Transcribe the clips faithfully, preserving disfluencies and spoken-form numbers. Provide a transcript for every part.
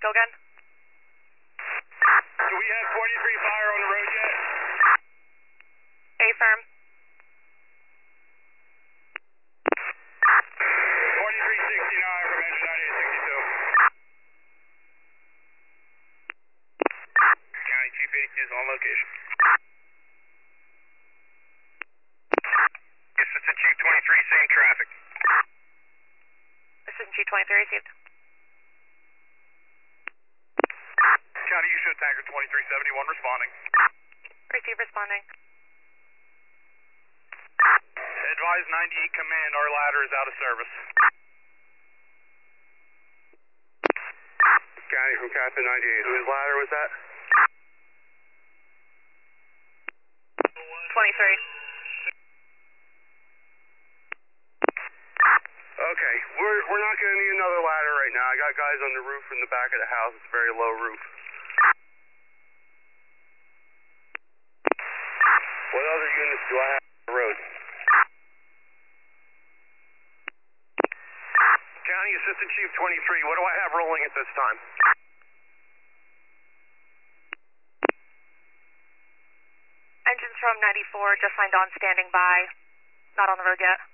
go again? Do we have twenty-three fire on the road yet? A-firm. twenty-three sixty-nine from engine ninety-eight sixty-two. County Chief eighty-two is on location. Assistant Chief twenty-three, same traffic. Assistant Chief twenty-three received. County, you show tanker twenty-three seventy-one responding. Receive responding. Advise ninety-eight command, our ladder is out of service. County from Captain ninety-eight, whose ladder was that? twenty-three. Okay, we're we're not going to need another ladder right now. I got guys on the roof in the back of the house. It's a very low roof. What other units do I have on the road? County Assistant Chief twenty-three, what do I have rolling at this time? Engines from ninety-four, just signed on, standing by. Not on the road yet.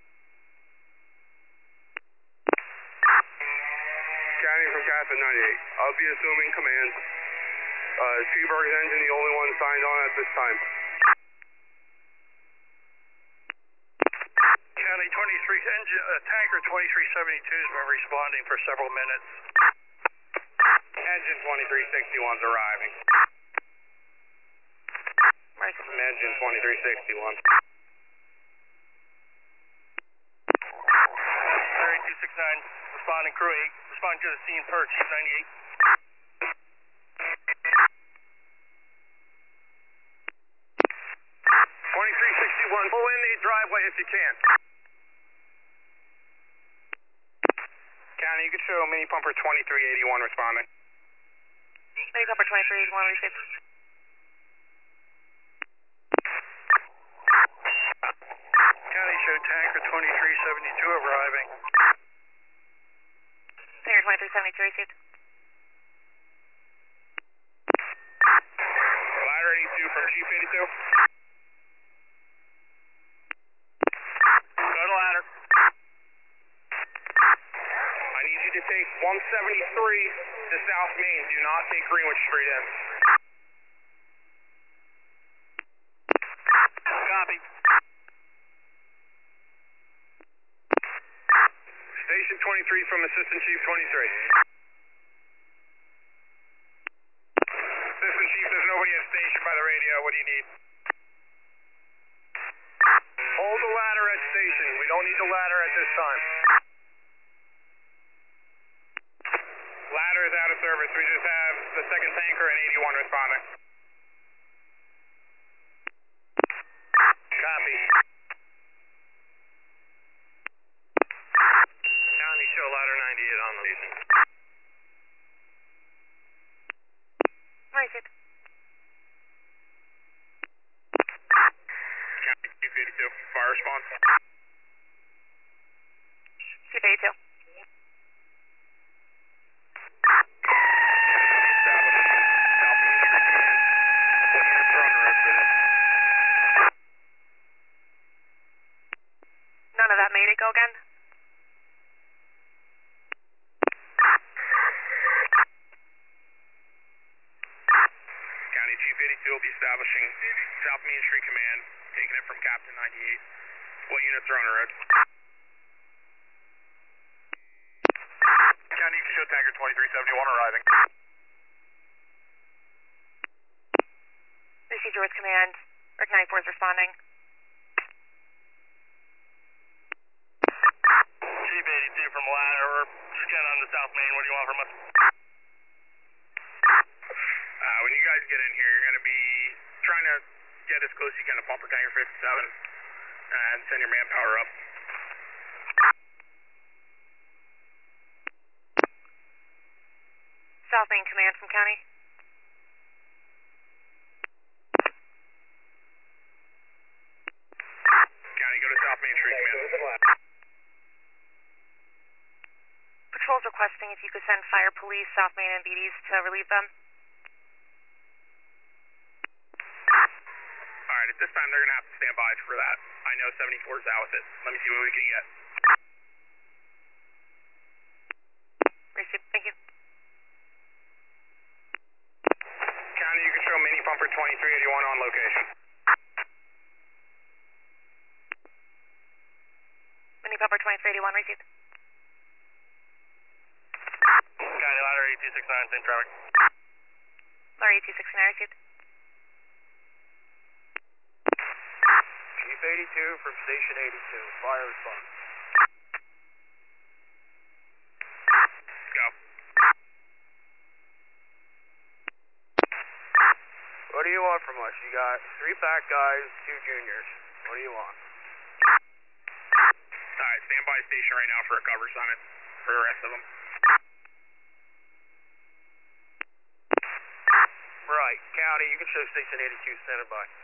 County from Captain ninety-eight. I'll be assuming command. Uh, Seaberg's engine, the only one signed on at this time. County twenty-three, engine, uh, tanker twenty-three seventy-two has been responding for several minutes. Engine twenty-three sixty-one's arriving. Right. Engine twenty-three sixty-one. thirty-two sixty-nine, responding crew eight. Responding to the scene per Chief ninety-eight. twenty-three sixty-one, pull in the driveway if you can. County, you can show mini pumper twenty-three eighty-one responding. Mini pumper twenty-three eighty-one received. County, show tanker twenty-three seventy-two arriving. Tanker twenty-three seventy-two received. Ladder eighty-two from Chief eighty-two. Go to ladder. I need you to take one seventy-three to South Main. Do not take Greenwich Street in. Copy. Station twenty-three from Assistant Chief twenty-three. Assistant Chief, there's nobody at station by the radio. What do you need? Hold the ladder at station. We don't need the ladder at this time. Ladder is out of service. We just have the second tanker and eighty-one responding. Copy. County, show ladder ninety-eight on location. Received. County, Chief eighty-two, fire response. Chief eighty-two. None of that made it go again? County Chief eighty-two will be establishing South Main Street Command, taking it from Captain ninety-eight. What units are on the road? County, you can show tanker twenty-three seventy-one arriving. Received your command. Rick ninety-four is responding. Chief eighty-two from ladder. We're just getting on the South Main. What do you want from us? Uh, when you guys get in here, you're going to be trying to get as close as you can to pumper tanker fifty-seven and send your manpower up. South Main command from county. County, go to South Main Street command. Patrol's requesting if you could send fire, police, South Main, and B Ds to relieve them. Alright, at this time they're going to have to stand by for that. I know seventy-four is out with it. Let me see what we can get. Received, thank you. County, you can show mini pumper twenty-three eighty-one on location. Mini pumper twenty-three eighty-one, received. County, ladder eight two six nine, same traffic. Ladder eight two six nine, received. Chief eighty-two from Station eighty-two, fire response. Go. What do you want from us? You got three fat guys, two juniors. What do you want? Alright, stand by station right now for a cover summit for the rest of them. Right, County, you can show Station eighty-two standing by.